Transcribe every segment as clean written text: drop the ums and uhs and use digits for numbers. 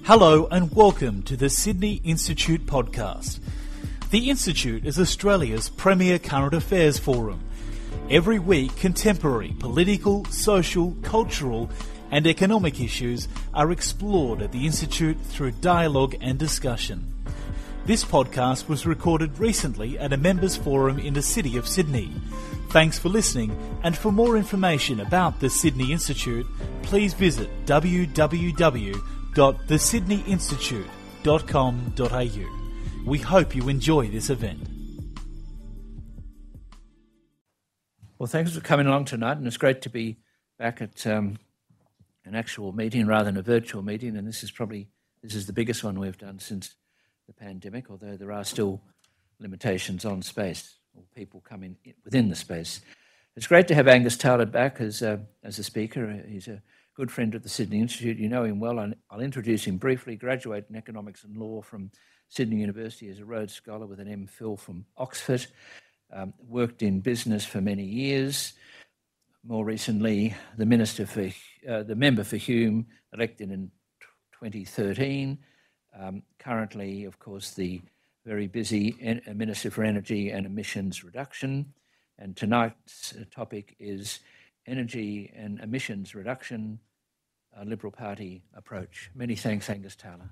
Hello and welcome to the Sydney Institute podcast. The Institute is Australia's premier current affairs forum. Every week, contemporary political, social, cultural and economic issues are explored at the Institute through dialogue and discussion. This podcast was recorded recently at a members' forum in the city of Sydney. Thanks for listening, and for more information about the Sydney Institute, please visit www.thesydneyinstitute.com.au. We hope you enjoy this event. Well, thanks for coming along tonight, and it's great to be back at an actual meeting rather than a virtual meeting, and this is the biggest one we've done since the pandemic, although there are still limitations on space or people coming within the space. It's great to have Angus Taylor back as a speaker. He's a good friend of the Sydney Institute. You know him well. I'll introduce him briefly. Graduate in Economics and Law from Sydney University as a Rhodes Scholar with an MPhil from Oxford. Worked in business for many years. More recently, the member for Hume, elected in 2013. Currently, of course, the very busy Minister for Energy and Emissions Reduction. And tonight's topic is Energy and Emissions Reduction, a Liberal Party approach. Many thanks, Angus Taylor.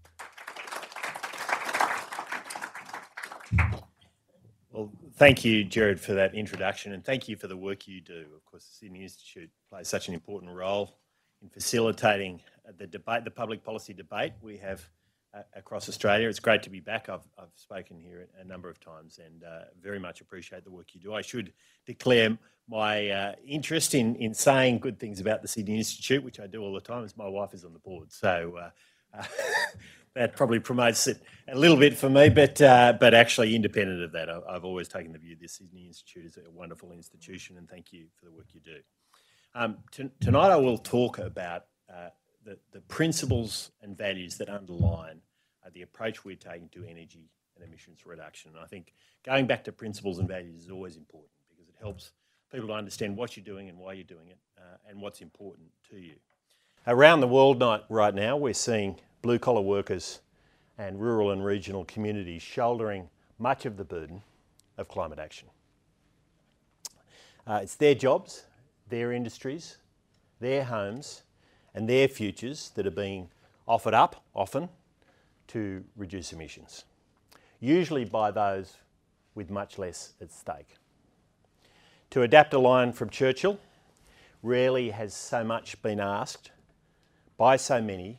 Well, thank you, Gerard, for that introduction, and thank you for the work you do. Of course, the Sydney Institute plays such an important role in facilitating the debate, the public policy debate we have across Australia. It's great to be back. I've spoken here a number of times and very much appreciate the work you do. I should declare my interest in saying good things about the Sydney Institute, which I do all the time, as my wife is on the board. So that probably promotes it a little bit for me, but actually independent of that, I've always taken the view the Sydney Institute is a wonderful institution, and thank you for the work you do. Tonight I will talk about the principles and values that underline the approach we're taking to energy and emissions reduction. And I think going back to principles and values is always important because it helps people to understand what you're doing and why you're doing it and what's important to you. Around the world right now, we're seeing blue-collar workers and rural and regional communities shouldering much of the burden of climate action. It's their jobs, their industries, their homes and their futures that are being offered up, often, to reduce emissions, usually by those with much less at stake. To adapt a line from Churchill, rarely has so much been asked by so many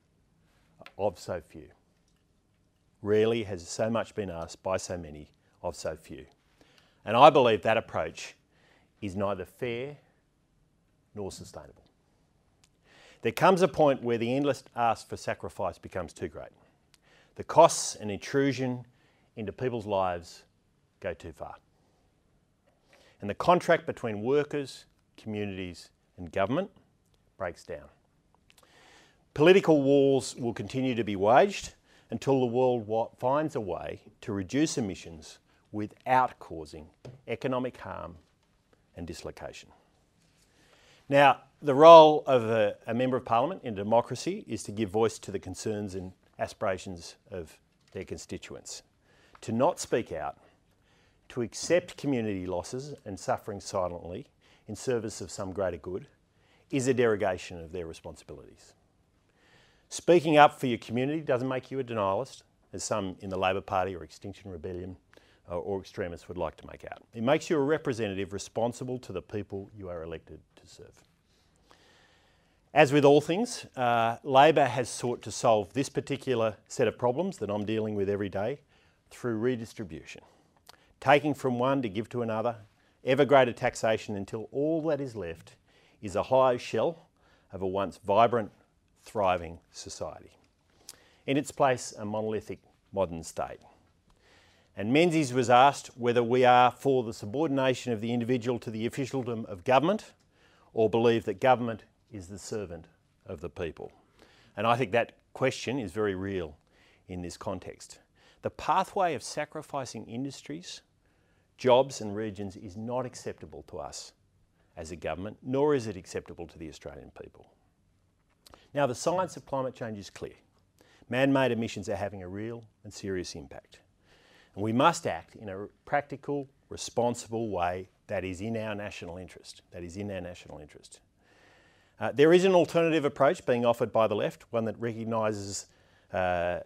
of so few. Rarely has so much been asked by so many of so few. And I believe that approach is neither fair nor sustainable. There comes a point where the endless ask for sacrifice becomes too great. The costs and intrusion into people's lives go too far. And the contract between workers, communities and government breaks down. Political wars will continue to be waged until the world finds a way to reduce emissions without causing economic harm and dislocation. Now, the role of a Member of Parliament in a democracy is to give voice to the concerns and aspirations of their constituents, to not speak out, to accept community losses and suffering silently in service of some greater good is a derogation of their responsibilities. Speaking up for your community doesn't make you a denialist, as some in the Labor Party or Extinction Rebellion or extremists would like to make out. It makes you a representative responsible to the people you are elected to serve. As with all things, Labor has sought to solve this particular set of problems that I'm dealing with every day through redistribution, taking from one to give to another, ever greater taxation until all that is left is a hollow shell of a once vibrant, thriving society. In its place, a monolithic modern state. And Menzies was asked whether we are for the subordination of the individual to the officialdom of government or believe that government is the servant of the people. And I think that question is very real in this context. The pathway of sacrificing industries, jobs and regions is not acceptable to us as a government, nor is it acceptable to the Australian people. Now, the science of climate change is clear. Man-made emissions are having a real and serious impact. And we must act in a practical, responsible way that is in our national interest. There is an alternative approach being offered by the left, one that recognises an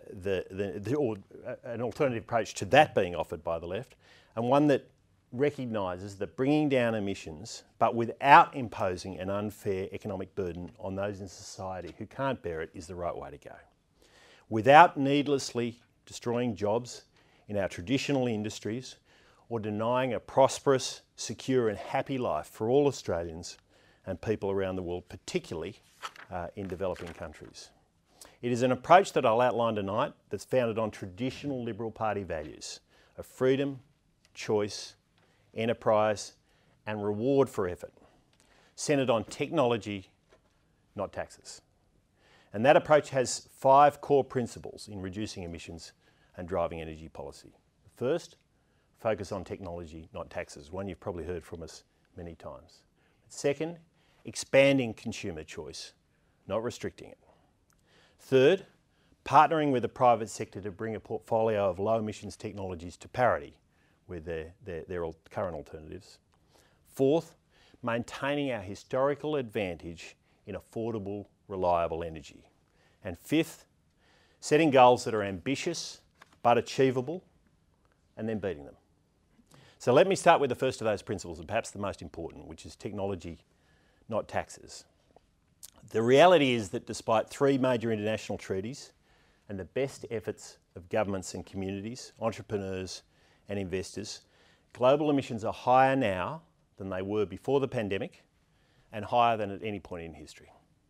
alternative approach to that being offered by the left, and one that recognises that bringing down emissions, but without imposing an unfair economic burden on those in society who can't bear it, is the right way to go. Without needlessly destroying jobs in our traditional industries or denying a prosperous, secure and happy life for all Australians and people around the world, particularly in developing countries. It is an approach that I'll outline tonight that's founded on traditional Liberal Party values of freedom, choice, enterprise and reward for effort, centred on technology, not taxes. And that approach has 5 core principles in reducing emissions and driving energy policy. First, focus on technology, not taxes, one you've probably heard from us many times. Second, expanding consumer choice, not restricting it. Third, partnering with the private sector to bring a portfolio of low emissions technologies to parity with their current alternatives. Fourth, maintaining our historical advantage in affordable, reliable energy. And fifth, setting goals that are ambitious but achievable and then beating them. So let me start with the first of those principles, and perhaps the most important, which is technology, not taxes. The reality is that despite 3 major international treaties and the best efforts of governments and communities, entrepreneurs and investors, global emissions are higher now than they were before the pandemic and higher than at any point in history.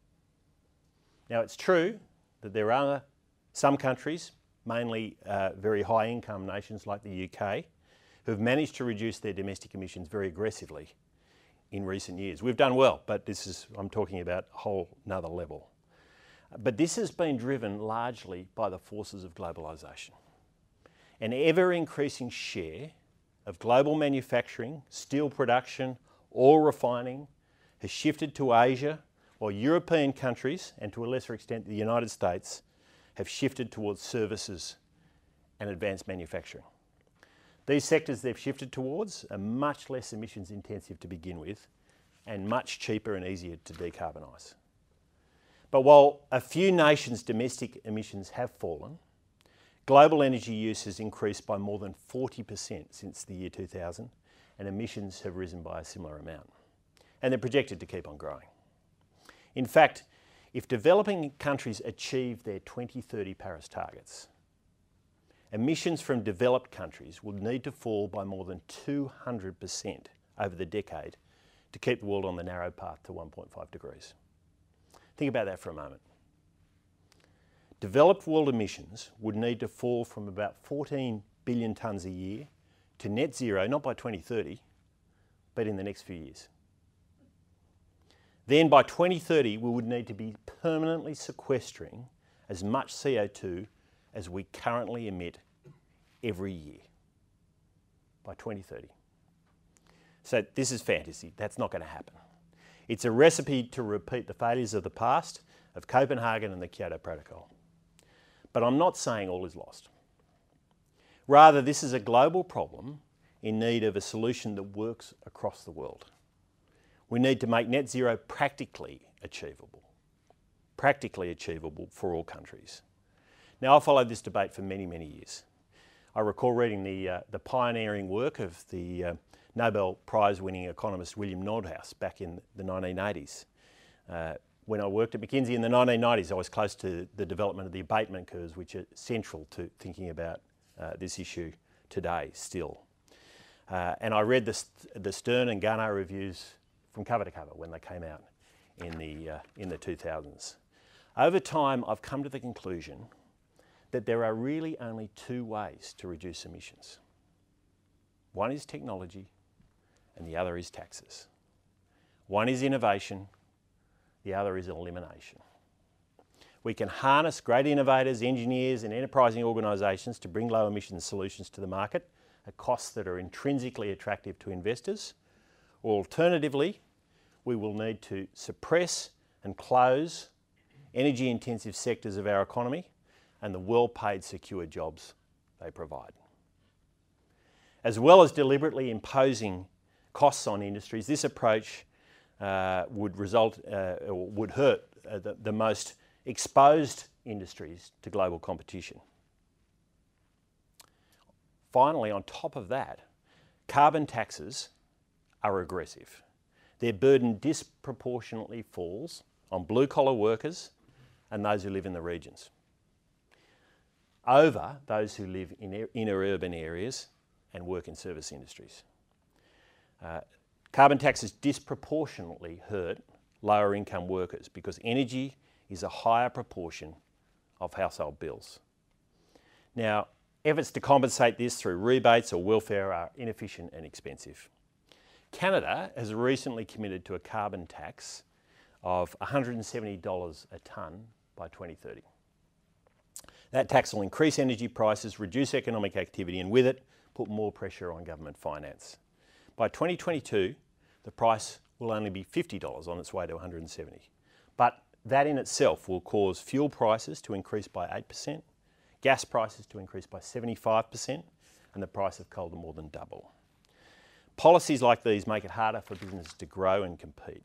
Now, it's true that there are some countries, mainly very high income nations like the UK, who have managed to reduce their domestic emissions very aggressively in recent years. We've done well, but I'm talking about a whole nother level. But this has been driven largely by the forces of globalisation. An ever-increasing share of global manufacturing, steel production, oil refining has shifted to Asia, while European countries, and to a lesser extent the United States, have shifted towards services and advanced manufacturing. These sectors they've shifted towards are much less emissions intensive to begin with and much cheaper and easier to decarbonise. But while a few nations' domestic emissions have fallen, global energy use has increased by more than 40% since the year 2000, and emissions have risen by a similar amount. And they're projected to keep on growing. In fact, if developing countries achieve their 2030 Paris targets, emissions from developed countries will need to fall by more than 200% over the decade to keep the world on the narrow path to 1.5 degrees. Think about that for a moment. Developed world emissions would need to fall from about 14 billion tonnes a year to net zero, not by 2030, but in the next few years. Then by 2030, we would need to be permanently sequestering as much CO2 as we currently emit every year by 2030. So this is fantasy. That's not going to happen. It's a recipe to repeat the failures of the past, of Copenhagen and the Kyoto Protocol. But I'm not saying all is lost. Rather, this is a global problem in need of a solution that works across the world. We need to make net zero practically achievable for all countries. Now, I've followed this debate for many, many years. I recall reading the pioneering work of the Nobel Prize-winning economist William Nordhaus back in the 1980s. When I worked at McKinsey in the 1990s, I was close to the development of the abatement curves, which are central to thinking about this issue today still. And I read the Stern and Garnaut reviews from cover to cover when they came out in the 2000s. Over time, I've come to the conclusion that there are really only 2 ways to reduce emissions. One is technology and the other is taxes. One is innovation, the other is elimination. We can harness great innovators, engineers and enterprising organisations to bring low emissions solutions to the market at costs that are intrinsically attractive to investors, or alternatively, we will need to suppress and close energy intensive sectors of our economy and the well-paid secure jobs they provide. As well as deliberately imposing costs on industries, this approach would hurt the most exposed industries to global competition. Finally, on top of that, carbon taxes are regressive. Their burden disproportionately falls on blue-collar workers and those who live in the regions, over those who live in inner urban areas and work in service industries. Carbon taxes disproportionately hurt lower income workers because energy is a higher proportion of household bills. Now, efforts to compensate this through rebates or welfare are inefficient and expensive. Canada has recently committed to a carbon tax of $170 a tonne by 2030. That tax will increase energy prices, reduce economic activity, and with it, put more pressure on government finance. By 2022, the price will only be $50 on its way to $170. But that in itself will cause fuel prices to increase by 8%, gas prices to increase by 75%, and the price of coal to more than double. Policies like these make it harder for businesses to grow and compete.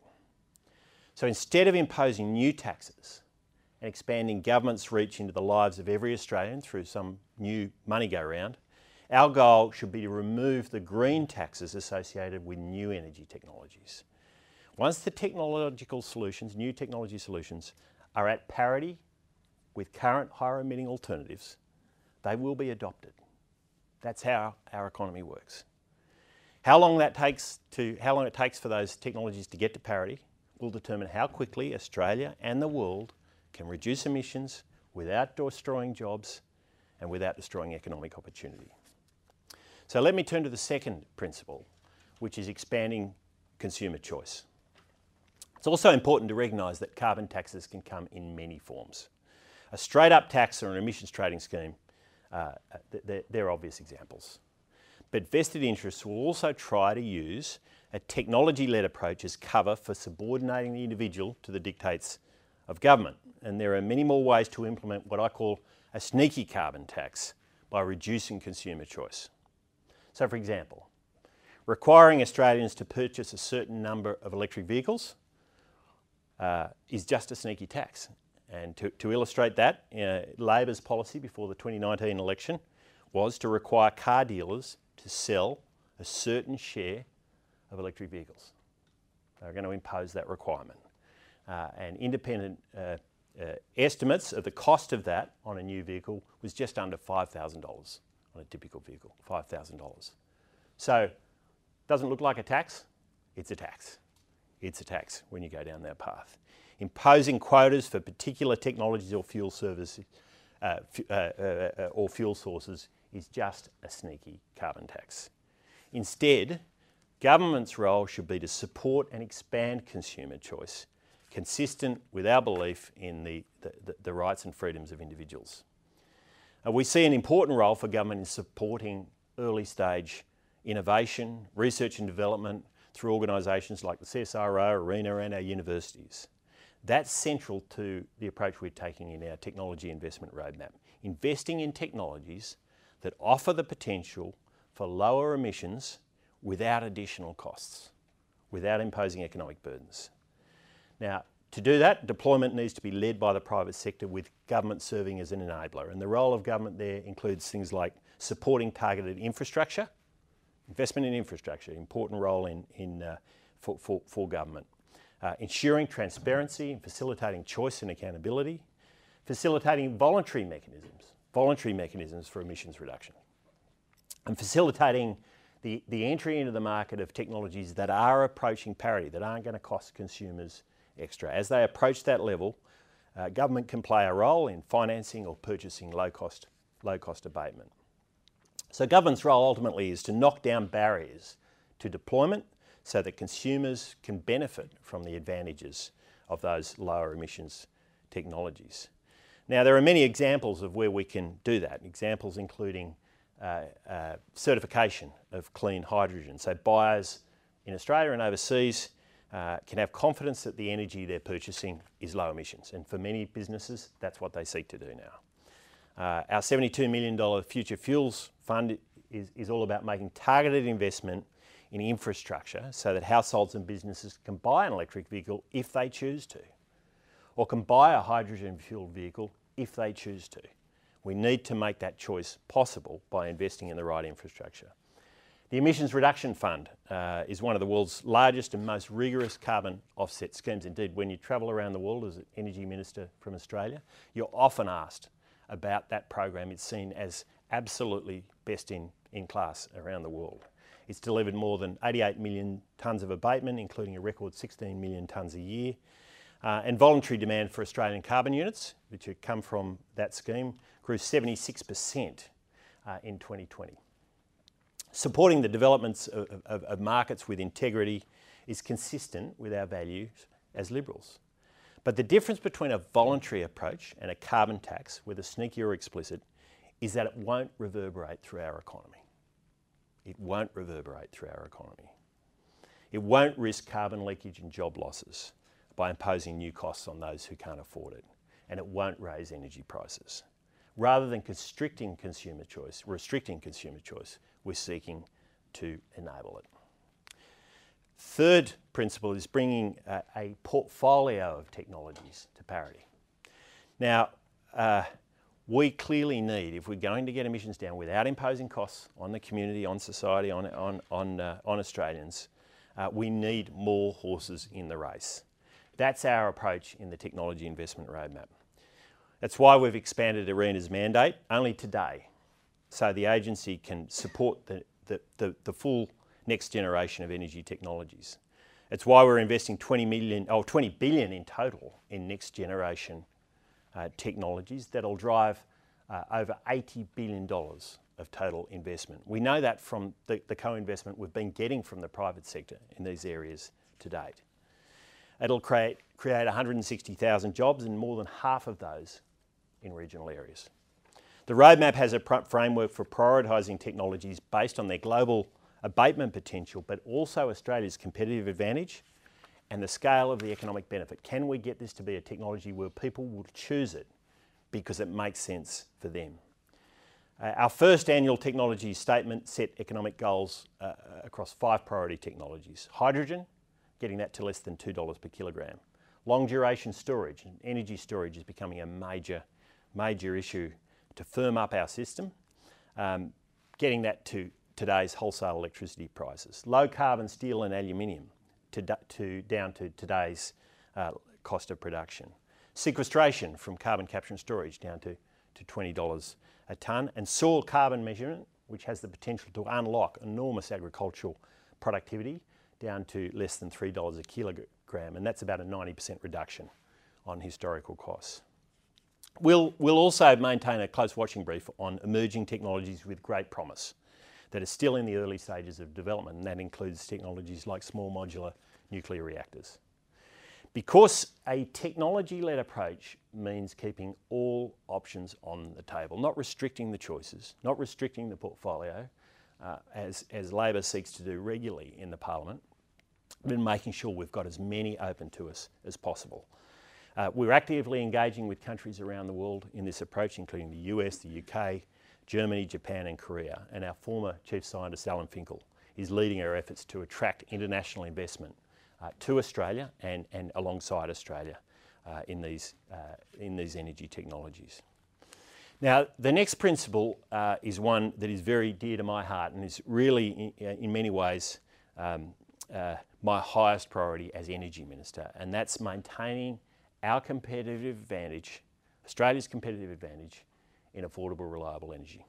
So instead of imposing new taxes and expanding government's reach into the lives of every Australian through some new money go-round, our goal should be to remove the green taxes associated with new energy technologies. Once the technological solutions, new technology solutions, are at parity with current higher emitting alternatives, they will be adopted. That's how our economy works. How long it takes for those technologies to get to parity will determine how quickly Australia and the world can reduce emissions without destroying jobs and without destroying economic opportunity. So let me turn to the second principle, which is expanding consumer choice. It's also important to recognise that carbon taxes can come in many forms. A straight-up tax or an emissions trading scheme, they're obvious examples. But vested interests will also try to use a technology-led approach as cover for subordinating the individual to the dictates of government. And there are many more ways to implement what I call a sneaky carbon tax by reducing consumer choice. So for example, requiring Australians to purchase a certain number of electric vehicles is just a sneaky tax. And to illustrate that, Labor's policy before the 2019 election was to require car dealers to sell a certain share of electric vehicles. They're going to impose that requirement. And independent estimates of the cost of that on a new vehicle was just under $5,000 on a typical vehicle, $5,000. So, doesn't look like a tax? It's a tax. It's a tax when you go down that path. Imposing quotas for particular technologies or fuel services or fuel sources is just a sneaky carbon tax. Instead, government's role should be to support and expand consumer choice, consistent with our belief in the rights and freedoms of individuals. We see an important role for government in supporting early stage innovation, research and development through organisations like the CSIRO, ARENA and our universities. That's central to the approach we're taking in our technology investment roadmap, investing in technologies that offer the potential for lower emissions without additional costs, without imposing economic burdens. Now, to do that, deployment needs to be led by the private sector with government serving as an enabler. And the role of government there includes things like supporting targeted investment in infrastructure, important role for government. Ensuring transparency and facilitating choice and accountability, facilitating voluntary mechanisms for emissions reduction, and facilitating the entry into the market of technologies that are approaching parity, that aren't going to cost consumers extra. As they approach that level, government can play a role in financing or purchasing low-cost abatement. So government's role ultimately is to knock down barriers to deployment so that consumers can benefit from the advantages of those lower emissions technologies. Now, there are many examples of where we can do that, examples including certification of clean hydrogen. So buyers in Australia and overseas can have confidence that the energy they're purchasing is low emissions. And for many businesses, that's what they seek to do Our $72 million Future Fuels Fund is all about making targeted investment in infrastructure so that households and businesses can buy an electric vehicle if they choose to, or can buy a hydrogen-fuelled vehicle if they choose to. We need to make that choice possible by investing in the right infrastructure. The Emissions Reduction Fund is one of the world's largest and most rigorous carbon offset schemes. Indeed, when you travel around the world as an Energy Minister from Australia, you're often asked about that program. It's seen as absolutely best in class around the world. It's delivered more than 88 million tonnes of abatement, including a record 16 million tonnes a year. And voluntary demand for Australian carbon units, which have come from that scheme, grew 76% in 2020. Supporting the developments of markets with integrity is consistent with our values as Liberals. But the difference between a voluntary approach and a carbon tax, whether sneaky or explicit, is that it won't reverberate through our economy. It won't reverberate through our economy. It won't risk carbon leakage and job losses by imposing new costs on those who can't afford it. And it won't raise energy prices. Rather than restricting consumer choice, we're seeking to enable it. Third principle is bringing a portfolio of technologies to parity. Now, we clearly need, if we're going to get emissions down without imposing costs on the community, on society, on Australians, we need more horses in the race. That's our approach in the Technology Investment Roadmap. That's why we've expanded ARENA's mandate only today, so the agency can support the full next generation of energy technologies. It's why we're investing $20 billion in total in next generation technologies that'll drive over $80 billion of total investment. We know that from the co-investment we've been getting from the private sector in these areas to date. It'll create 160,000 jobs, and more than half of those in regional areas. The roadmap has a framework for prioritising technologies based on their global abatement potential, but also Australia's competitive advantage and the scale of the economic benefit. Can we get this to be a technology where people will choose it because it makes sense for them? Our first annual technology statement set economic goals across 5 priority technologies. Hydrogen, getting that to less than $2 per kilogram. Long duration storage and energy storage is becoming a major issue to firm up our system, getting that to today's wholesale electricity prices. Low carbon steel and aluminium down to today's cost of production. Sequestration from carbon capture and storage down to $20 a tonne, and soil carbon measurement, which has the potential to unlock enormous agricultural productivity down to less than $3 a kilogram, and that's about a 90% reduction on historical costs. We'll also maintain a close watching brief on emerging technologies with great promise that are still in the early stages of development, and that includes technologies like small modular nuclear reactors. Because a technology-led approach means keeping all options on the table, not restricting the choices, not restricting the portfolio, as Labor seeks to do regularly in the Parliament, but making sure we've got as many open to us as possible. We're actively engaging with countries around the world in this approach, including the US, the UK, Germany, Japan and Korea. And our former Chief Scientist, Alan Finkel, is leading our efforts to attract international investment to Australia and alongside Australia in these energy technologies. Now, the next principle is one that is very dear to my heart and is really, in many ways, my highest priority as Energy Minister, and that's maintaining our competitive advantage, Australia's competitive advantage in affordable, reliable energy.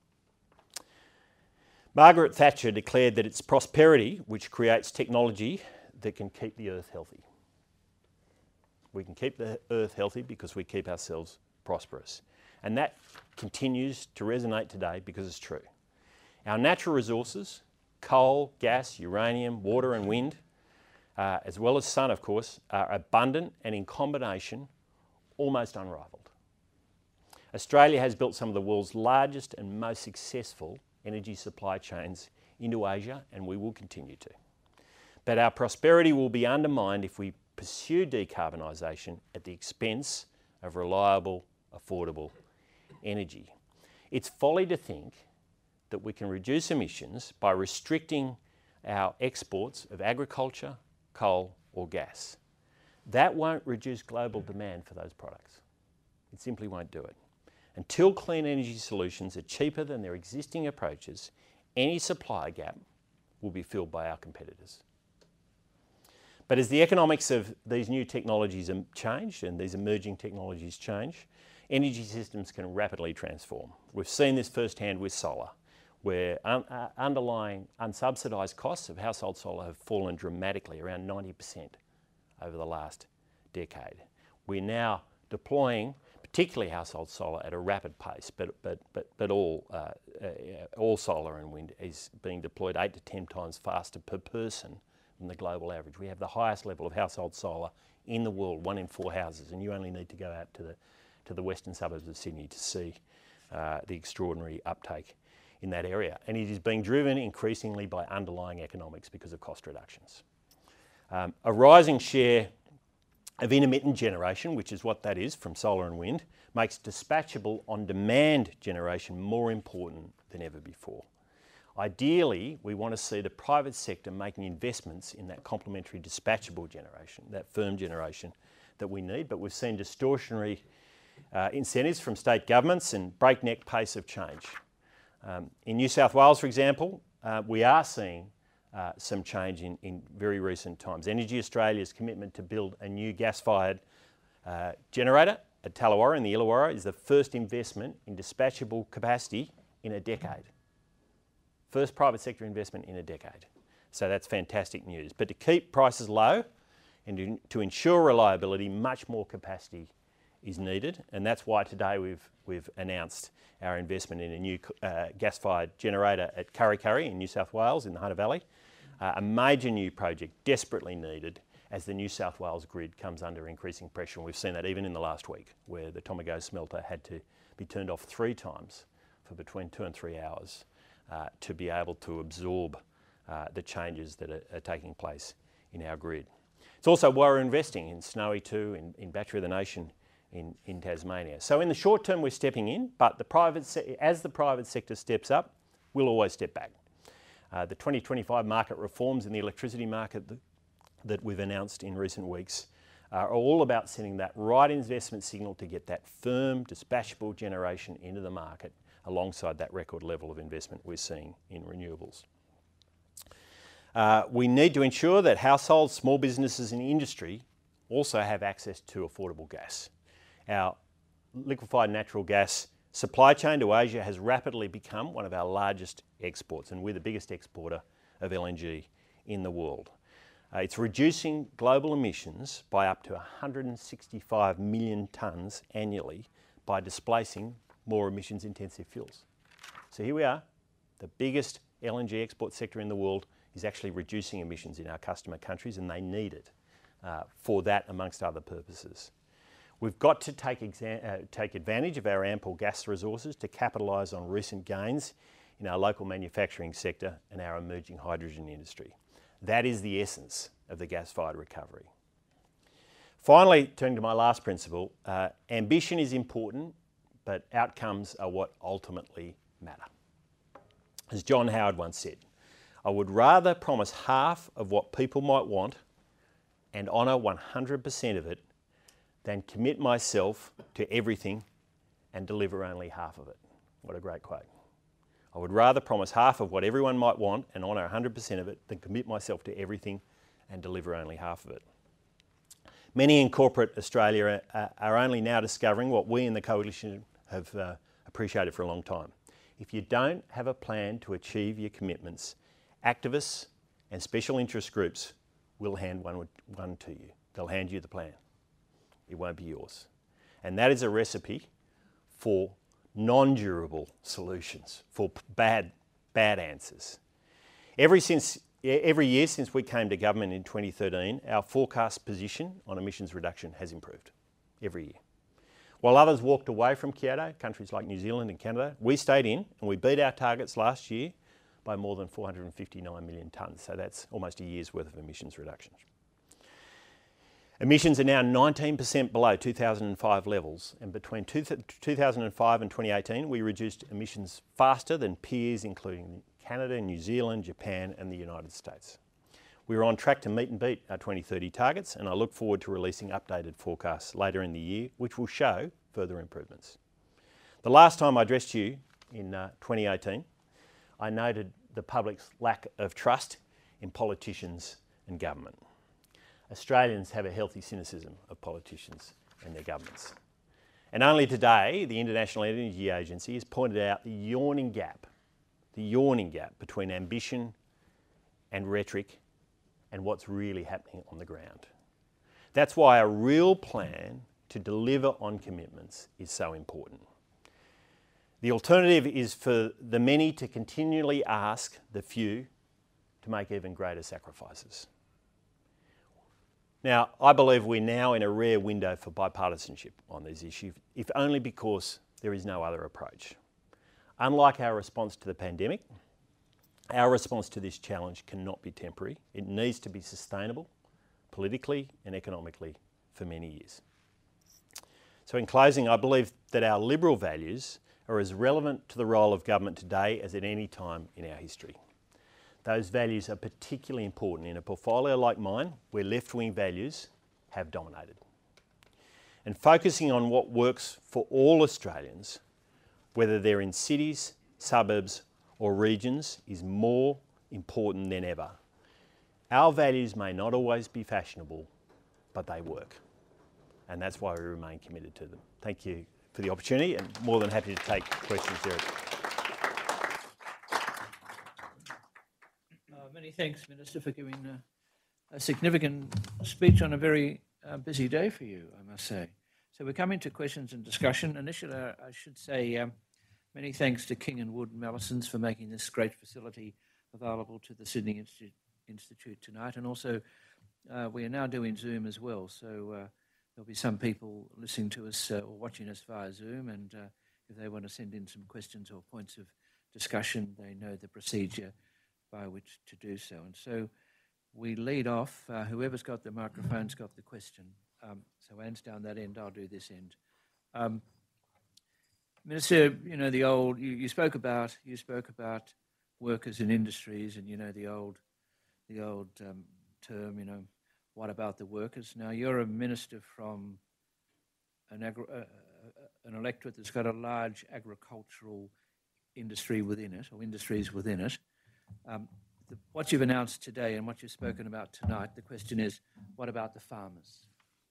Margaret Thatcher declared that it's prosperity which creates technology that can keep the earth healthy. We can keep the earth healthy because we keep ourselves prosperous. And that continues to resonate today because it's true. Our natural resources, coal, gas, uranium, water and wind, as well as sun, of course, are abundant and in combination almost unrivaled. Australia has built some of the world's largest and most successful energy supply chains into Asia, and we will continue to. But our prosperity will be undermined if we pursue decarbonisation at the expense of reliable, affordable energy. It's folly to think that we can reduce emissions by restricting our exports of agriculture, coal or gas. That won't reduce global demand for those products. It simply won't do it. Until clean energy solutions are cheaper than their existing approaches, any supply gap will be filled by our competitors. But as the economics of these new technologies change and these emerging technologies change, energy systems can rapidly transform. We've seen this firsthand with solar, where underlying unsubsidised costs of household solar have fallen dramatically, around 90% over the last decade. We're now deploying particularly household solar at a rapid pace, but all solar and wind is being deployed 8 to 10 times faster per person than the global average. We have the highest level of household solar in the world, 1 in 4 houses, and you only need to go out to the western suburbs of Sydney to see the extraordinary uptake in that area. And it is being driven increasingly by underlying economics because of cost reductions. A rising share of intermittent generation, which is what that is from solar and wind, makes dispatchable on-demand generation more important than ever before. Ideally, we want to see the private sector making investments in that complementary dispatchable generation, that firm generation that we need, but we've seen distortionary incentives from state governments and breakneck pace of change. In New South Wales, for example, we are seeing some change in very recent times. Energy Australia's commitment to build a new gas-fired generator at Tallawarra in the Illawarra is the first investment in dispatchable capacity in a decade. First private sector investment in a decade. So that's fantastic news. But to keep prices low and to ensure reliability, much more capacity is needed, and that's why today we've announced our investment in a new gas-fired generator at Kurri Kurri in New South Wales in the Hunter Valley, a major new project desperately needed as the New South Wales grid comes under increasing pressure, and we've seen that even in the last week, where the Tomago smelter had to be turned off 3 times for between 2 and 3 hours to be able to absorb the changes that are taking place in our grid. It's also why we're investing in Snowy 2, in Battery of the Nation in Tasmania. So in the short term we're stepping in, but as the private sector steps up, we'll always step back. The 2025 market reforms in the electricity market that we've announced in recent weeks are all about sending that right investment signal to get that firm, dispatchable generation into the market alongside that record level of investment we're seeing in renewables. We need to ensure that households, small businesses and industry also have access to affordable gas. Our liquefied natural gas supply chain to Asia has rapidly become one of our largest exports, and we're the biggest exporter of LNG in the world. It's reducing global emissions by up to 165 million tonnes annually by displacing more emissions intensive fuels. So here we are, the biggest LNG export sector in the world is actually reducing emissions in our customer countries, and they need it for that amongst other purposes. We've got to take advantage of our ample gas resources to capitalise on recent gains in our local manufacturing sector and our emerging hydrogen industry. That is the essence of the gas-fired recovery. Finally, turning to my last principle, ambition is important, but outcomes are what ultimately matter. As John Howard once said, I would rather promise half of what people might want and honour 100% of it than commit myself to everything and deliver only half of it. What a great quote. I would rather promise half of what everyone might want and honour 100% of it than commit myself to everything and deliver only half of it. Many in corporate Australia are only now discovering what we in the Coalition have appreciated for a long time. If you don't have a plan to achieve your commitments, activists and special interest groups will hand one to you. They'll hand you the plan. It won't be yours. And that is a recipe for non-durable solutions, for bad answers. Every year since we came to government in 2013, our forecast position on emissions reduction has improved every year. While others walked away from Kyoto, countries like New Zealand and Canada, we stayed in and we beat our targets last year by more than 459 million tonnes. So that's almost a year's worth of emissions reductions. Emissions are now 19% below 2005 levels, and between 2005 and 2018 we reduced emissions faster than peers including Canada, New Zealand, Japan and the United States. We are on track to meet and beat our 2030 targets, and I look forward to releasing updated forecasts later in the year which will show further improvements. The last time I addressed you in 2018, I noted the public's lack of trust in politicians and government. Australians have a healthy cynicism of politicians and their governments. And only today, the International Energy Agency has pointed out the yawning gap between ambition and rhetoric and what's really happening on the ground. That's why a real plan to deliver on commitments is so important. The alternative is for the many to continually ask the few to make even greater sacrifices. Now, I believe we're now in a rare window for bipartisanship on these issues, if only because there is no other approach. Unlike our response to the pandemic, our response to this challenge cannot be temporary. It needs to be sustainable, politically and economically, for many years. So in closing, I believe that our Liberal values are as relevant to the role of government today as at any time in our history. Those values are particularly important in a portfolio like mine, where left-wing values have dominated. And focusing on what works for all Australians, whether they're in cities, suburbs or regions, is more important than ever. Our values may not always be fashionable, but they work. And that's why we remain committed to them. Thank you for the opportunity, and more than happy to take questions, Eric. Many thanks, Minister, for giving a significant speech on a very busy day for you, I must say. So we're coming to questions and discussion. Initially, I should say many thanks to King & Wood Mallesons for making this great facility available to the Sydney Institute tonight. And also, we are now doing Zoom as well. So there'll be some people listening to us or watching us via Zoom. And if they want to send in some questions or points of discussion, they know the procedure by which to do so. And so we lead off. Whoever's got the microphone's got the question. So Anne's down that end, I'll do this end. Minister, you know the old. You spoke about workers in industries, and you know the old term. You know, what about the workers? Now you're a minister from an electorate that's got a large agricultural industry within it, or industries within it. What you've announced today and what you've spoken about tonight, the question is, what about the farmers?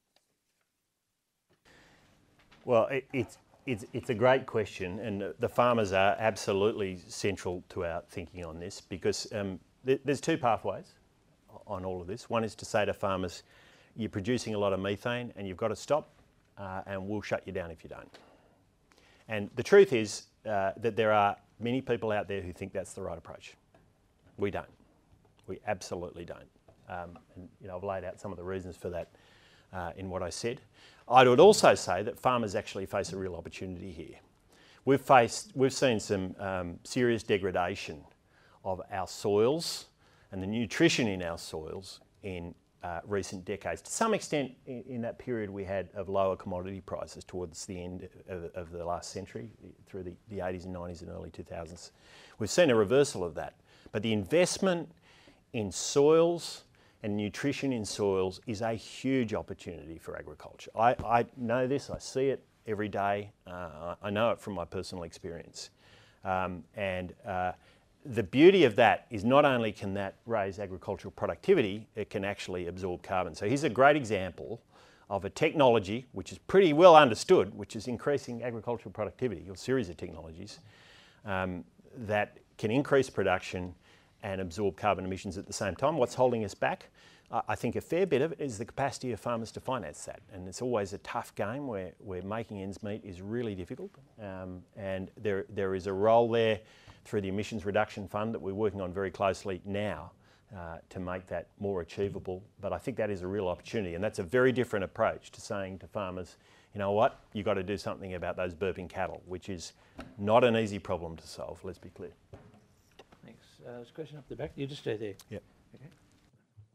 Well, it's a great question, and the farmers are absolutely central to our thinking on this, because there's two pathways on all of this. One is to say to farmers, you're producing a lot of methane and you've got to stop, and we'll shut you down if you don't. And the truth is that there are many people out there who think that's the right approach. We don't. We absolutely don't. And you know, I've laid out some of the reasons for that in what I said. I would also say that farmers actually face a real opportunity here. We've seen some serious degradation of our soils and the nutrition in our soils in recent decades. To some extent, in that period we had of lower commodity prices towards the end of the last century, through the 80s and 90s and early 2000s. We've seen a reversal of that. But the investment in soils and nutrition in soils is a huge opportunity for agriculture. I know this, I see it every day. I know it from my personal experience. The beauty of that is not only can that raise agricultural productivity, it can actually absorb carbon. So here's a great example of a technology which is pretty well understood, which is increasing agricultural productivity, a series of technologies that can increase production and absorb carbon emissions at the same time. What's holding us back? I think a fair bit of it is the capacity of farmers to finance that. And it's always a tough game where making ends meet is really difficult. And there is a role there through the Emissions Reduction Fund that we're working on very closely now to make that more achievable. But I think that is a real opportunity. And that's a very different approach to saying to farmers, you know what, you've got to do something about those burping cattle, which is not an easy problem to solve, let's be clear. Thanks. There's a question up the back. You just stay there. Yep. Okay.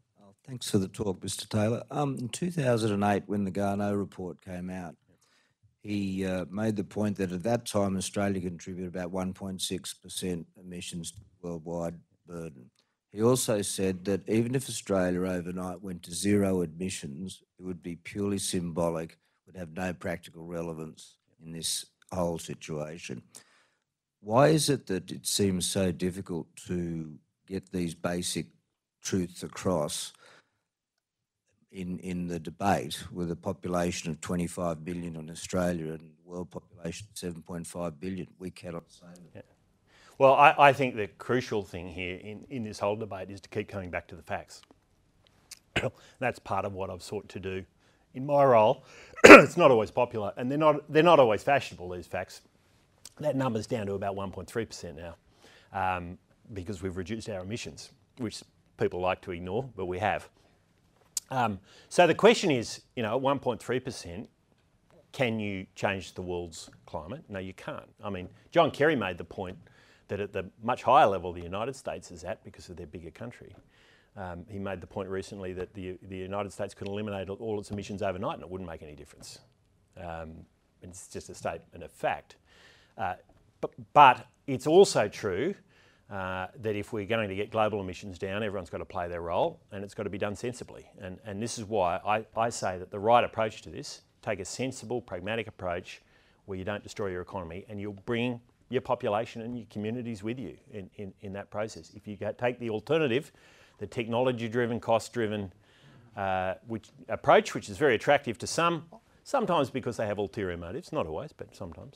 Thanks for the talk, Mr. Taylor. In 2008, when the Garneau report came out, he made the point that at that time Australia contributed about 1.6% emissions to the worldwide burden. He also said that even if Australia overnight went to zero emissions, it would be purely symbolic, would have no practical relevance in this whole situation. Why is it that it seems so difficult to get these basic truths across in the debate with a population of 25 billion in Australia and world population of 7.5 billion? We cannot say that. Yeah. Well, I think the crucial thing here in this whole debate is to keep coming back to the facts. That's part of what I've sought to do in my role. It's not always popular, and they're not always fashionable, these facts. That number's down to about 1.3% now, because we've reduced our emissions, which people like to ignore, but we have. So the question is, at 1.3%, can you change the world's climate? No, you can't. I mean, John Kerry made the point that at the much higher level the United States is at because of their bigger country. He made the point recently that the United States could eliminate all its emissions overnight and it wouldn't make any difference. It's just a statement of fact. But it's also true that if we're going to get global emissions down, everyone's got to play their role and it's got to be done sensibly. And this is why I say that the right approach to this, take a sensible, pragmatic approach where you don't destroy your economy and you'll bring your population and your communities with you in that process. If you take the alternative, the technology-driven, cost-driven approach, which is very attractive to some, sometimes because they have ulterior motives, not always, but sometimes,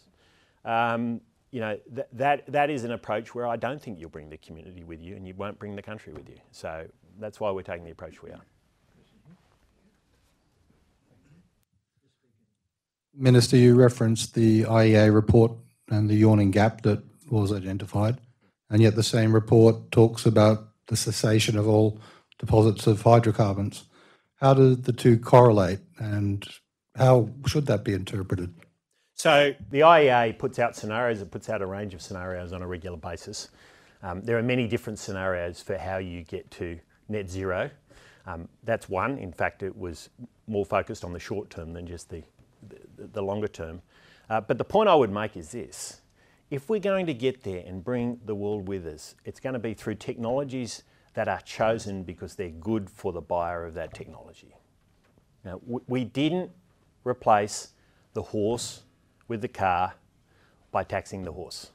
that is an approach where I don't think you'll bring the community with you and you won't bring the country with you. So that's why we're taking the approach we are. Minister, you referenced the IEA report and the yawning gap that was identified, and yet the same report talks about the cessation of all deposits of hydrocarbons. How do the two correlate, and how should that be interpreted? So the IEA puts out scenarios, it puts out a range of scenarios on a regular basis. There are many different scenarios for how you get to net zero. That's one. In fact, it was more focused on the short term than just the longer term. But the point I would make is this. If we're going to get there and bring the world with us, it's going to be through technologies that are chosen because they're good for the buyer of that technology. Now, we didn't replace the horse with the car by taxing the horse.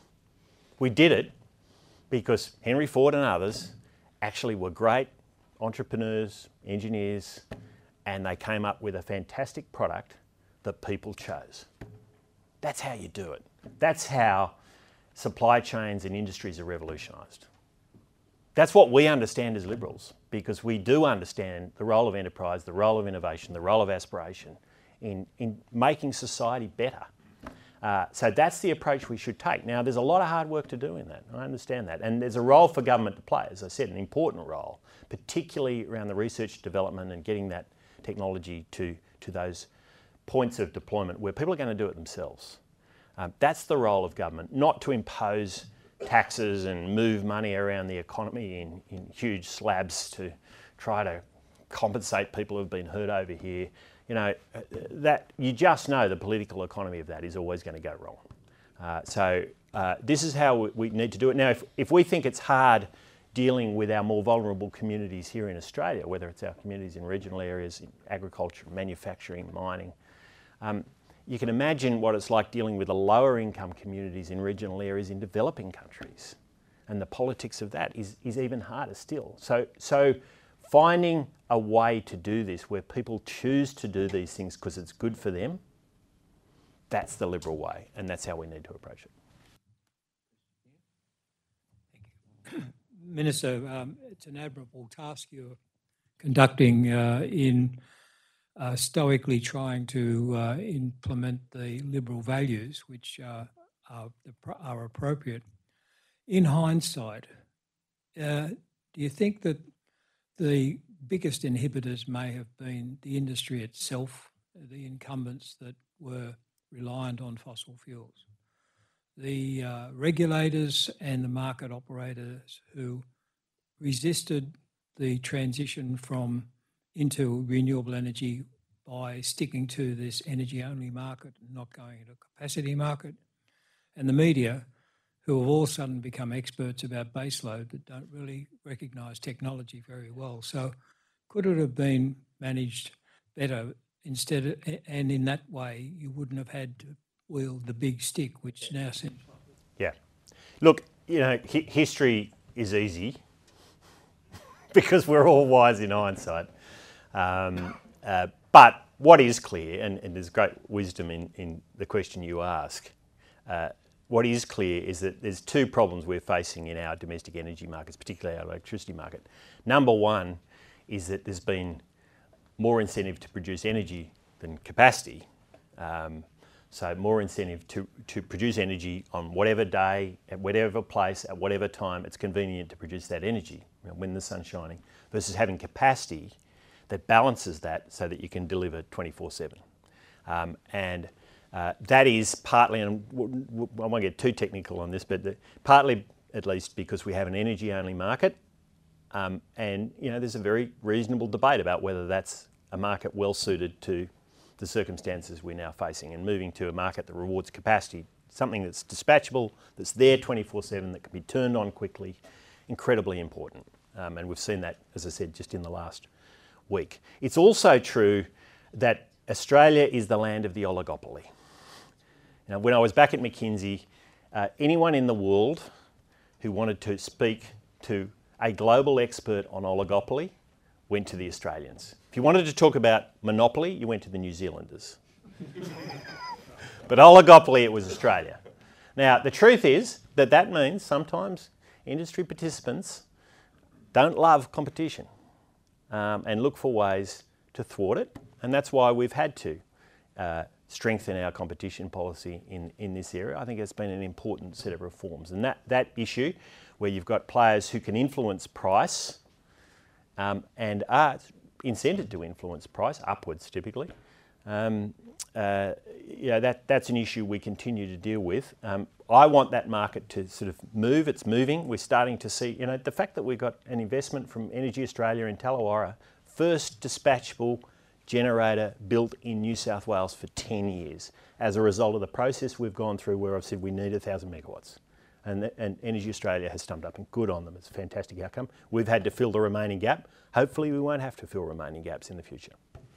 We did it because Henry Ford and others actually were great entrepreneurs, engineers, and they came up with a fantastic product that people chose. That's how you do it. That's how supply chains and industries are revolutionised. That's what we understand as Liberals, because we do understand the role of enterprise, the role of innovation, the role of aspiration in making society better. So that's the approach we should take. Now, there's a lot of hard work to do in that. I understand that. And there's a role for government to play, as I said, an important role, particularly around the research development and getting that technology to those points of deployment where people are going to do it themselves. That's the role of government, not to impose taxes and move money around the economy in huge slabs to try to compensate people who've been hurt over here. That you just know the political economy of that is always going to go wrong. So this is how we need to do it. Now, if we think it's hard dealing with our more vulnerable communities here in Australia, whether it's our communities in regional areas, in agriculture, manufacturing, mining, you can imagine what it's like dealing with the lower income communities in regional areas in developing countries. And the politics of that is even harder still. So finding a way to do this where people choose to do these things because it's good for them, that's the Liberal way, and that's how we need to approach it. Thank you. Minister, it's an admirable task you're conducting in stoically trying to implement the Liberal values, which are appropriate. In hindsight, do you think that the biggest inhibitors may have been the industry itself, the incumbents that were reliant on fossil fuels, the regulators and the market operators who resisted the transition into renewable energy by sticking to this energy-only market and not going into a capacity market, and the media, who have all of a sudden become experts about baseload that don't really recognise technology very well. So could it have been managed better and in that way you wouldn't have had to wield the big stick, which now seems like... Yeah. Look, history is easy because we're all wise in hindsight. But what is clear, and there's great wisdom in the question you ask, what is clear is that there's two problems we're facing in our domestic energy markets, particularly our electricity market. Number one is that there's been more incentive to produce energy than capacity. So more incentive to produce energy on whatever day, at whatever place, at whatever time it's convenient to produce that energy, when the sun's shining, versus having capacity that balances that so that you can deliver 24/7. That is partly, and I won't get too technical on this, but partly at least because we have an energy-only market, and there's a very reasonable debate about whether that's a market well suited to the circumstances we're now facing, and moving to a market that rewards capacity, something that's dispatchable, that's there 24/7, that can be turned on quickly, incredibly important. And we've seen that, as I said, just in the last week. It's also true that Australia is the land of the oligopoly. Now, when I was back at McKinsey, anyone in the world who wanted to speak to a global expert on oligopoly went to the Australians. If you wanted to talk about monopoly, you went to the New Zealanders. But oligopoly, it was Australia. Now, the truth is that means sometimes industry participants don't love competition and look for ways to thwart it. And that's why we've had to strengthen our competition policy in this area. I think it's been an important set of reforms. And that issue, where you've got players who can influence price and are incented to influence price, upwards typically, that's an issue we continue to deal with. I want that market to sort of move. It's moving. We're starting to see, the fact that we've got an investment from Energy Australia in Tallawarra, first dispatchable generator built in New South Wales for 10 years as a result of the process we've gone through, where I've said we need 1,000 megawatts. And Energy Australia has stumped up, and good on them. It's a fantastic outcome. We've had to fill the remaining gap. Hopefully we won't have to fill remaining gaps in the future.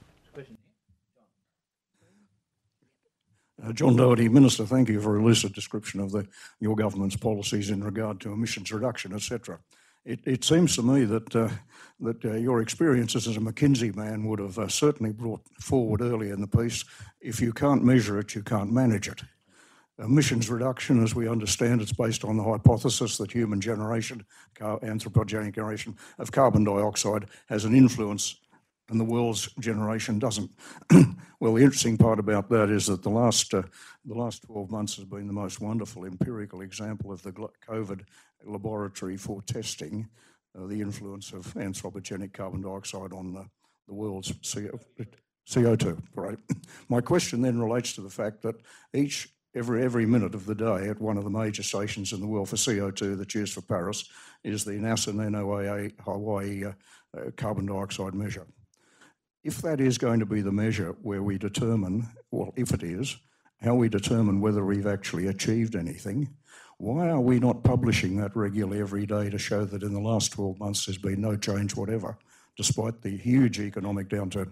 John Doherty, Minister, thank you for a lucid description of your government's policies in regard to emissions reduction, etc. It seems to me that your experiences as a McKinsey man would have certainly brought forward early in the piece, if you can't measure it, you can't manage it. Emissions reduction, as we understand, it's based on the hypothesis that human generation, anthropogenic generation of carbon dioxide, has an influence and the world's generation doesn't. Well, the interesting part about that is that the last 12 months has been the most wonderful empirical example of the COVID laboratory for testing the influence of anthropogenic carbon dioxide on the world's CO2. Right. My question then relates to the fact that every minute of the day at one of the major stations in the world for CO2 that's used for Paris is the NASA NOAA Hawaii carbon dioxide measure. If that is going to be the measure where we determine, well, if it is, how we determine whether we've actually achieved anything, why are we not publishing that regularly every day to show that in the last 12 months there's been no change whatever, despite the huge economic downturn?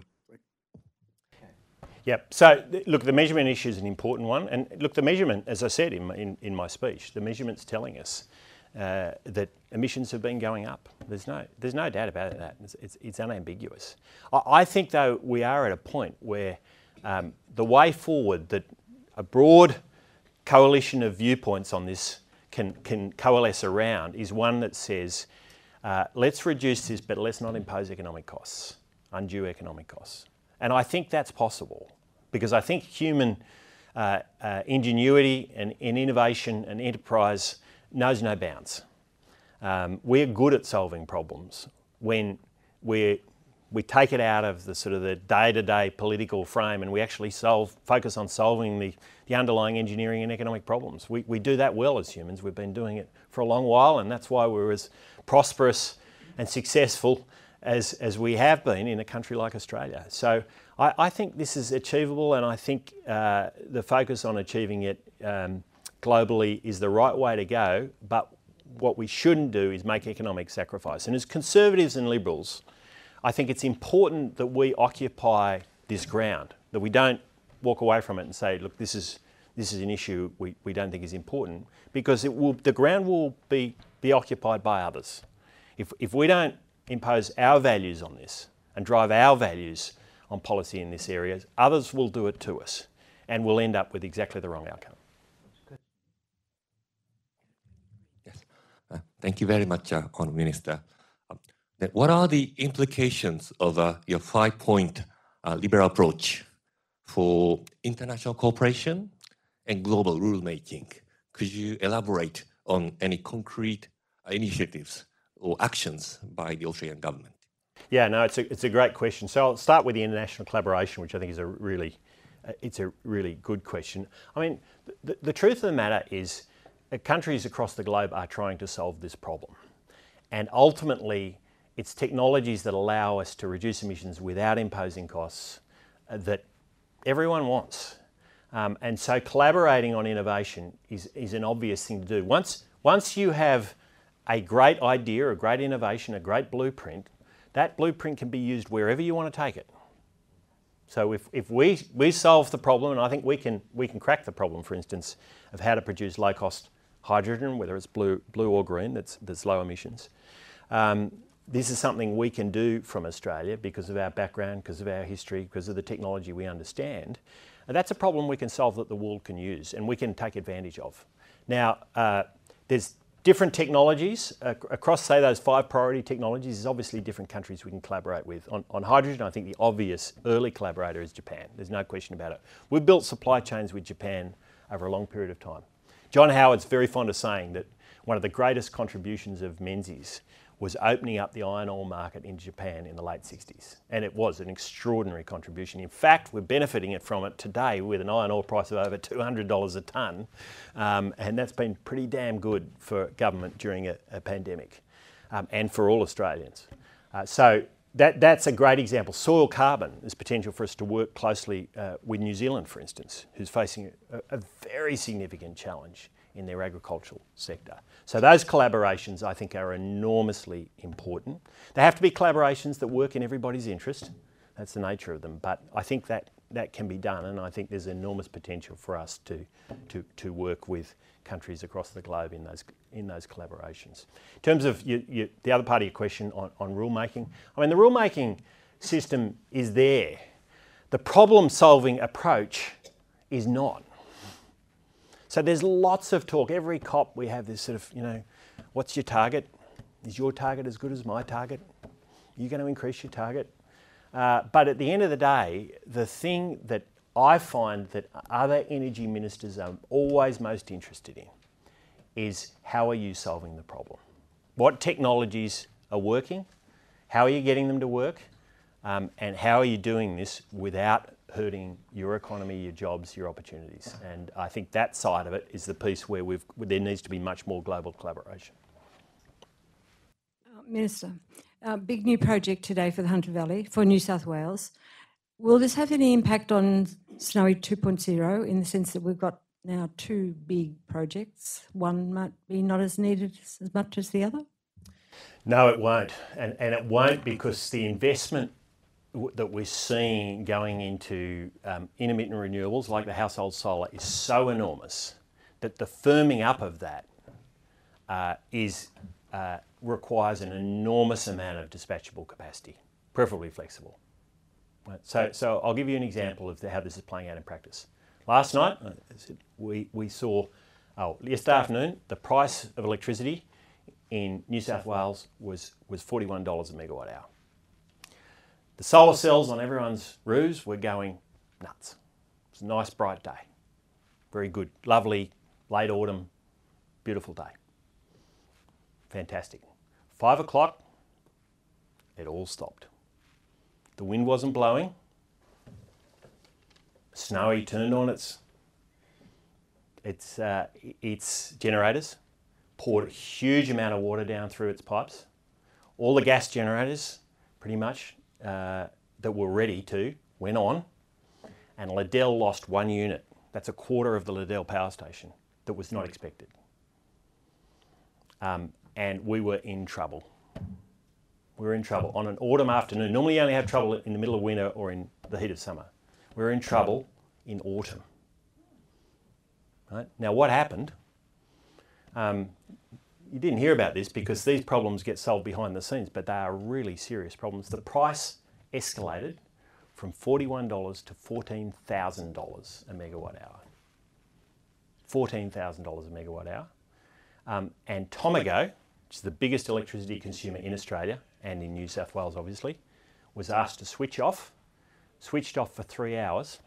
Yep. So, look, the measurement issue is an important one. And look, the measurement, as I said in my speech, the measurement's telling us that emissions have been going up. There's no doubt about that. It's unambiguous. I think, though, we are at a point where the way forward, that a broad coalition of viewpoints on this can coalesce around, is one that says, let's reduce this, but let's not impose economic costs, undue economic costs. And I think that's possible, because I think human ingenuity and innovation and enterprise knows no bounds. We're good at solving problems when we take it out of the sort of the day-to-day political frame, and we actually focus on solving the underlying engineering and economic problems. We do that well as humans. We've been doing it for a long while, and that's why we're as prosperous and successful as we have been in a country like Australia. So I think this is achievable, and I think the focus on achieving it globally is the right way to go, but what we shouldn't do is make economic sacrifice. And as Conservatives and Liberals, I think it's important that we occupy this ground, that we don't walk away from it and say, look, this is an issue we don't think is important, because the ground will be occupied by others. If we don't impose our values on this and drive our values on policy in this area, others will do it to us, and we'll end up with exactly the wrong outcome. Yes. Thank you very much, Honourable Minister. What are the implications of your 5-point liberal approach for international cooperation and global rulemaking? Could you elaborate on any concrete initiatives or actions by the Australian government? Yeah, no, it's a great question. So I'll start with the international collaboration, which I think is a really good question. I mean, the truth of the matter is countries across the globe are trying to solve this problem. And ultimately, it's technologies that allow us to reduce emissions without imposing costs that everyone wants. And so collaborating on innovation is an obvious thing to do. Once you have a great idea, a great innovation, a great blueprint, that blueprint can be used wherever you want to take it. So if we solve the problem, and I think we can crack the problem, for instance, of how to produce low-cost hydrogen, whether it's blue or green, that's low emissions. This is something we can do from Australia because of our background, because of our history, because of the technology we understand. And that's a problem we can solve that the world can use and we can take advantage of. Now, there's different technologies across, say, those 5 priority technologies. There's obviously different countries we can collaborate with. On hydrogen, I think the obvious early collaborator is Japan. There's no question about it. We've built supply chains with Japan over a long period of time. John Howard's very fond of saying that one of the greatest contributions of Menzies was opening up the iron ore market in Japan in the late 60s. And it was an extraordinary contribution. In fact, we're benefiting from it today with an iron ore price of over $200 a tonne. And that's been pretty damn good for government during a pandemic and for all Australians. So that's a great example. Soil carbon is potential for us to work closely with New Zealand, for instance, who's facing a very significant challenge in their agricultural sector. So those collaborations, I think, are enormously important. They have to be collaborations that work in everybody's interest. That's the nature of them. But I think that can be done, and I think there's enormous potential for us to work with countries across the globe in those collaborations. In terms of the other part of your question on rulemaking, I mean, the rulemaking system is there. The problem-solving approach is not. So there's lots of talk. Every COP we have this sort of, what's your target? Is your target as good as my target? Are you going to increase your target? But at the end of the day, the thing that I find that other energy ministers are always most interested in is how are you solving the problem? What technologies are working? How are you getting them to work? And how are you doing this without hurting your economy, your jobs, your opportunities? And I think that side of it is the piece where there needs to be much more global collaboration. Minister, big new project today for the Hunter Valley, for New South Wales. Will this have any impact on Snowy 2.0 in the sense that we've got now 2 big projects? One might be not as needed as much as the other? No, it won't. And it won't because the investment that we're seeing going into intermittent renewables like the household solar is so enormous that the firming up of that requires an enormous amount of dispatchable capacity, preferably flexible. Right? So I'll give you an example of how this is playing out in practice. Last night, we saw, yesterday afternoon, the price of electricity in New South Wales was $41 a megawatt hour. The solar cells on everyone's roofs were going nuts. It was a nice bright day. Very good, lovely, late autumn, beautiful day. Fantastic. 5 o'clock, it all stopped. The wind wasn't blowing. Snowy turned on its generators, poured a huge amount of water down through its pipes. All the gas generators, pretty much, that were ready to, went on, and Liddell lost 1 unit. That's a quarter of the Liddell power station that was not expected. And we were in trouble. We were in trouble on an autumn afternoon. Normally you only have trouble in the middle of winter or in the heat of summer. We were in trouble in autumn. Right? Now what happened, you didn't hear about this because these problems get solved behind the scenes, but they are really serious problems. The price escalated from $41 to $14,000 a megawatt hour. $14,000 a megawatt hour. And Tomago, which is the biggest electricity consumer in Australia and in New South Wales obviously, was asked to switch off, switched off for 3 hours,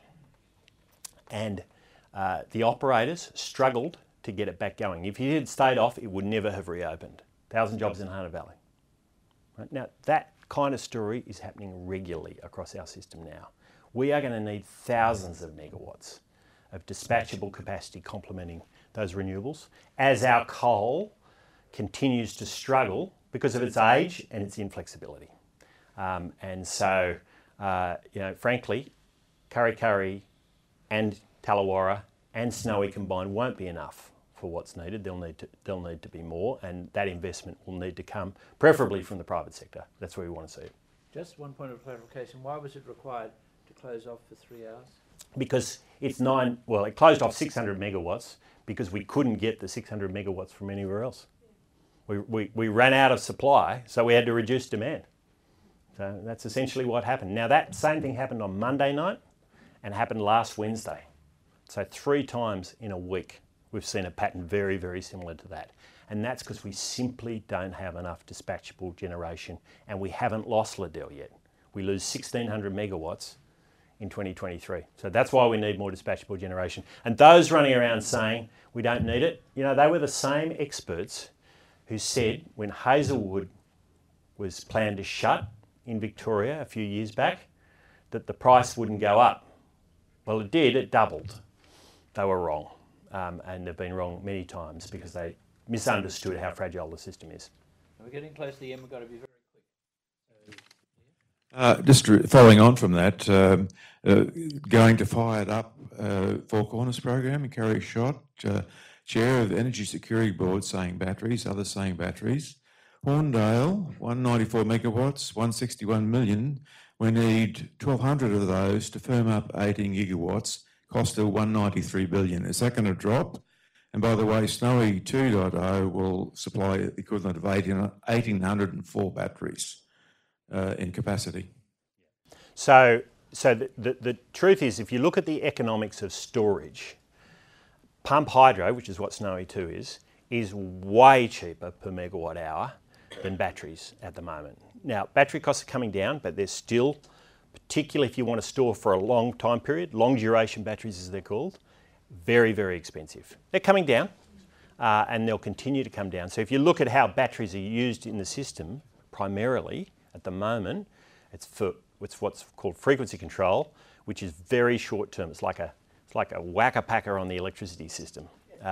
and the operators struggled to get it back going. If it had stayed off, it would never have reopened. 1,000 jobs in Hunter Valley. Right? Now, that kind of story is happening regularly across our system now. We are going to need thousands of megawatts of dispatchable capacity complementing those renewables as our coal continues to struggle because of its age and its inflexibility. And so, frankly, Kurri Kurri and Tallawarra and Snowy combined won't be enough for what's needed. There'll need to be more, and that investment will need to come preferably from the private sector. That's where we want to see it. Just one point of clarification. Why was it required to close off for 3 hours? Because it closed off 600 megawatts because we couldn't get the 600 megawatts from anywhere else. We ran out of supply, so we had to reduce demand. So that's essentially what happened. Now that same thing happened on Monday night and happened last Wednesday. So 3 times in a week we've seen a pattern very, very similar to that. And that's because we simply don't have enough dispatchable generation, and we haven't lost Liddell yet. We lose 1,600 megawatts in 2023. So that's why we need more dispatchable generation. And those running around saying we don't need it, they were the same experts who said when Hazelwood was planned to shut in Victoria a few years back that the price wouldn't go up. Well, it did, it doubled. They were wrong, and they've been wrong many times because they misunderstood how fragile the system is. We're getting close to the end, we've got to be very quick. Just following on from that, going to Fired Up Four Corners program, and Kerry Schott, Chair of the Energy Security Board, saying batteries, others saying batteries. Horndale, 194 megawatts, 161 million. We need 1,200 of those to firm up 18 gigawatts, cost of 193 billion. Is that going to drop? And by the way, Snowy 2.0 will supply the equivalent of 1,804 batteries in capacity. So the truth is, if you look at the economics of storage, pump hydro, which is what Snowy 2 is way cheaper per megawatt hour than batteries at the moment. Now, battery costs are coming down, but they're still, particularly if you want to store for a long time period, long duration batteries as they're called, very, very expensive. They're coming down and they'll continue to come down. So if you look at how batteries are used in the system, primarily at the moment, it's what's called frequency control, which is very short term. It's like a whacker-packer on the electricity system.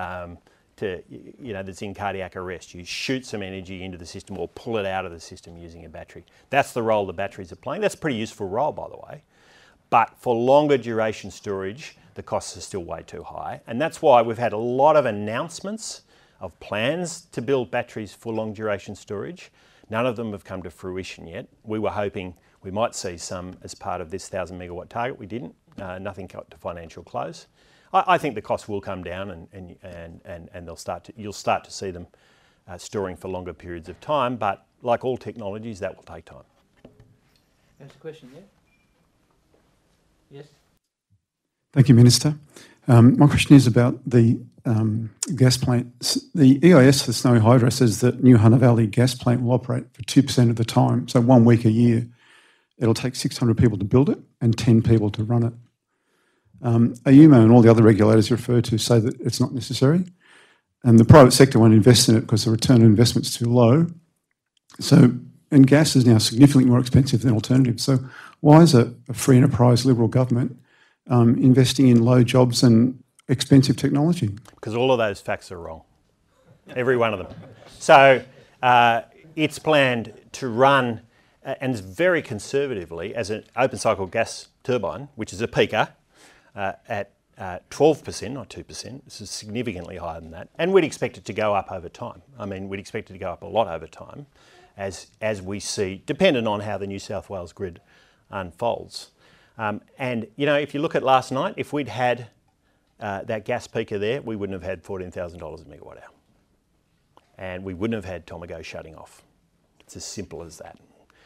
That's in cardiac arrest. You shoot some energy into the system or pull it out of the system using a battery. That's the role the batteries are playing. That's a pretty useful role, by the way. But for longer duration storage, the costs are still way too high. And that's why we've had a lot of announcements of plans to build batteries for long duration storage. None of them have come to fruition yet. We were hoping we might see some as part of this 1,000 megawatt target. We didn't. Nothing got to financial close. I think the costs will come down and you'll start to see them storing for longer periods of time, but like all technologies, that will take time. There's a question there. Yes? Thank you, Minister. My question is about the gas plant. The EIS for Snowy Hydro says that New Hunter Valley gas plant will operate for 2% of the time, so 1 week a year. It'll take 600 people to build it and 10 people to run it. AUMO and all the other regulators you refer to say that it's not necessary, and the private sector won't invest in it because the return on investment's too low. And gas is now significantly more expensive than alternatives. So why is a free enterprise Liberal government investing in low jobs and expensive technology? Because all of those facts are wrong. Every one of them. So, it's planned to run, and very conservatively, as an open cycle gas turbine, which is a peaker, at 12%, not 2%. This is significantly higher than that. And we'd expect it to go up over time. I mean, we'd expect it to go up a lot over time as we see, dependent on how the New South Wales grid unfolds. And, you know, if you look at last night, if we'd had that gas peaker there, we wouldn't have had $14,000 a megawatt hour. And we wouldn't have had Tomago shutting off. It's as simple as that.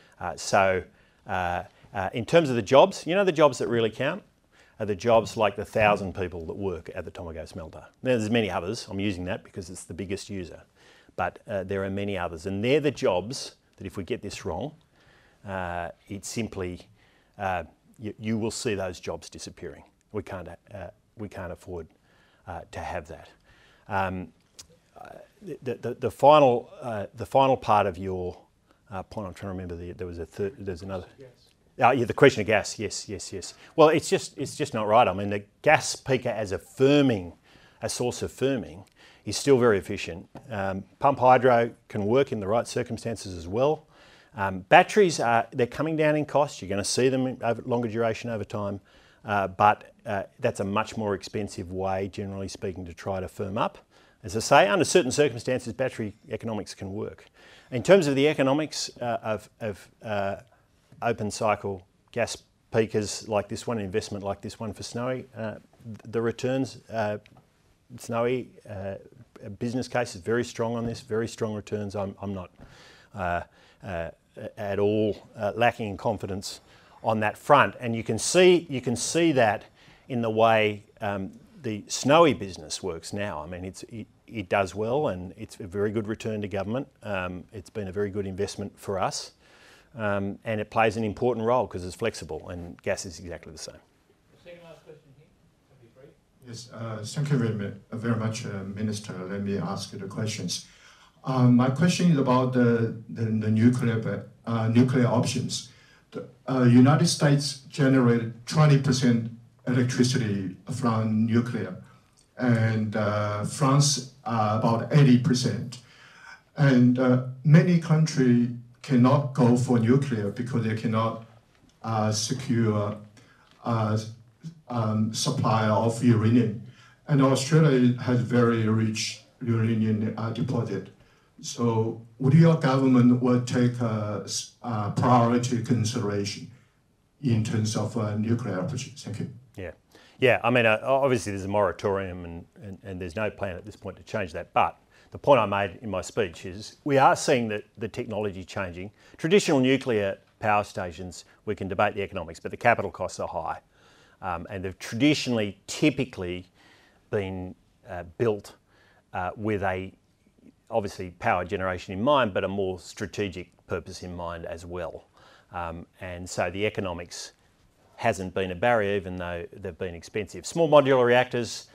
In terms of the jobs, you know, the jobs that really count are the jobs like the 1,000 people that work at the Tomago smelter. Now, there's many others. I'm using that because it's the biggest user. But there are many others. And they're the jobs that if we get this wrong, it's simply, you will see those jobs disappearing. We can't afford to have that. The final part of your point, I'm trying to remember. There's another. Yeah, the question of gas. Yes. Well, it's just not right. I mean, the gas peaker as a source of firming, is still very efficient. Pump hydro can work in the right circumstances as well. Batteries they're coming down in cost. You're going to see them over longer duration over time, but that's a much more expensive way, generally speaking, to try to firm up. As I say, under certain circumstances, battery economics can work. In terms of the economics of open cycle gas peakers like this one, investment like this one for Snowy, the returns, Snowy business case is very strong on this, very strong returns. I'm not at all lacking in confidence on that front, and you can see that in the way the Snowy business works now. I mean, it does well, and it's a very good return to government. It's been a very good investment for us, and it plays an important role because it's flexible, and gas is exactly the same. The second last question here. Be brief. Yes, thank you very much, Minister. Let me ask you the questions. My question is about the nuclear options. The United States generated 20% electricity from nuclear, and France about 80%. And many countries cannot go for nuclear because they cannot secure supply of uranium. And Australia has very rich uranium deposit. So would your government take priority consideration in terms of nuclear options? Thank you. Yeah. I mean, obviously there's a moratorium and there's no plan at this point to change that. But the point I made in my speech is we are seeing that the technology changing. Traditional nuclear power stations, we can debate the economics, but the capital costs are high. And they've typically been built with obviously power generation in mind, but a more strategic purpose in mind as well. And so the economics hasn't been a barrier, even though they've been expensive. Small modular reactors,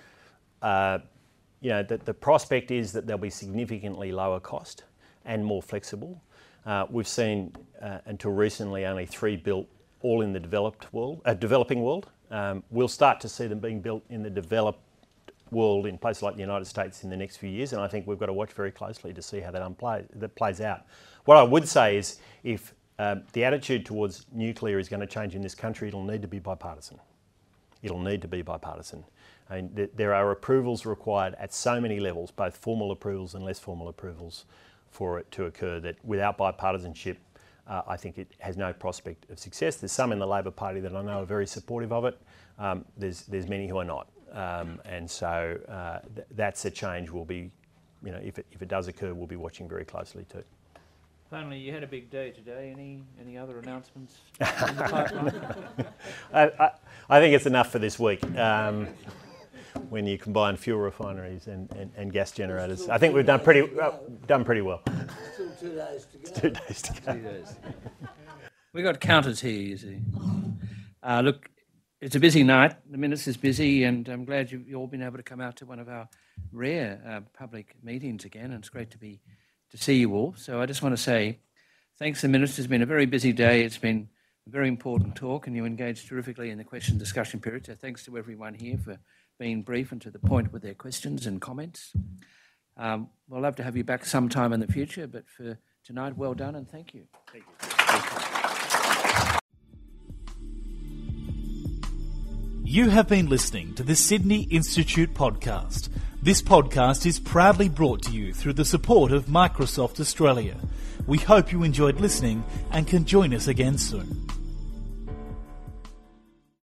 the prospect is that they'll be significantly lower cost and more flexible. We've seen until recently only 3 built, all in the developing world. We'll start to see them being built in the developed world in places like the United States in the next few years, and I think we've got to watch very closely to see how that plays out. What I would say is if the attitude towards nuclear is going to change in this country, it'll need to be bipartisan. It'll need to be bipartisan. I mean, there are approvals required at so many levels, both formal approvals and less formal approvals, for it to occur, that without bipartisanship, I think it has no prospect of success. There's some in the Labor Party that I know are very supportive of it. There's many who are not. And so that's a change we'll be, if it does occur, we'll be watching very closely too. Finally, you had a big day today. Any other announcements in the pipeline? I think it's enough for this week. When you combine fuel refineries and gas generators, I think we've done pretty well. Still 2 days to go. 2 days to go. 2 days. We got counters here, you see. Look, it's a busy night. The Minister's busy, and I'm glad you've all been able to come out to one of our rare public meetings again, and it's great to see you all. So I just want to say thanks to the Minister. It's been a very busy day. It's been a very important talk, and you engaged terrifically in the question and discussion period. So thanks to everyone here for being brief and to the point with their questions and comments. We'll love to have you back sometime in the future, but for tonight. Well done and thank you. Thank you. You have been listening to the Sydney Institute podcast. This podcast is proudly brought to you through the support of Microsoft Australia. We hope you enjoyed listening and can join us again soon.